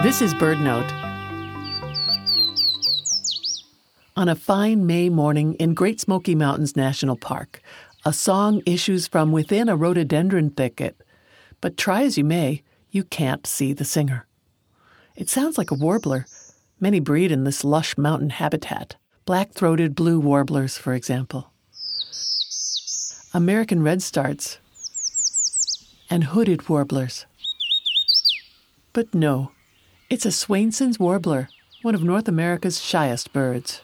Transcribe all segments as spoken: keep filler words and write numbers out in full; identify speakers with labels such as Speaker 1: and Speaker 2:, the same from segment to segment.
Speaker 1: This is BirdNote. On a fine May morning in Great Smoky Mountains National Park, a song issues from within a rhododendron thicket. But try as you may, you can't see the singer. It sounds like a warbler. Many breed in this lush mountain habitat. Black-throated blue warblers, for example. American redstarts. And hooded warblers. But no, it's a Swainson's warbler, one of North America's shyest birds.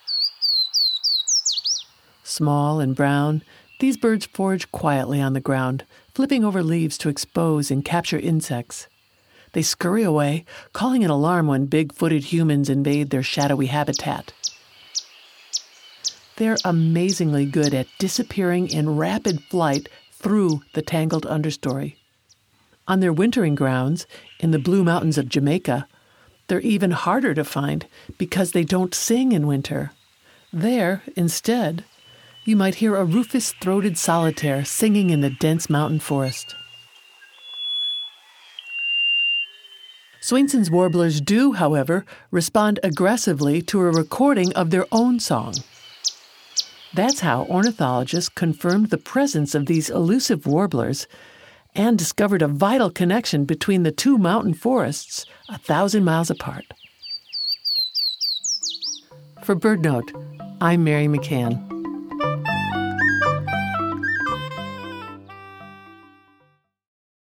Speaker 1: Small and brown, these birds forage quietly on the ground, flipping over leaves to expose and capture insects. They scurry away, calling an alarm when big-footed humans invade their shadowy habitat. They're amazingly good at disappearing in rapid flight through the tangled understory. On their wintering grounds, in the Blue Mountains of Jamaica, they're even harder to find because they don't sing in winter. There, instead, you might hear a rufous-throated solitaire singing in the dense mountain forest. Swainson's warblers do, however, respond aggressively to a recording of their own song. That's how ornithologists confirmed the presence of these elusive warblers and discovered a vital connection between the two mountain forests a thousand miles apart. For BirdNote, I'm Mary McCann.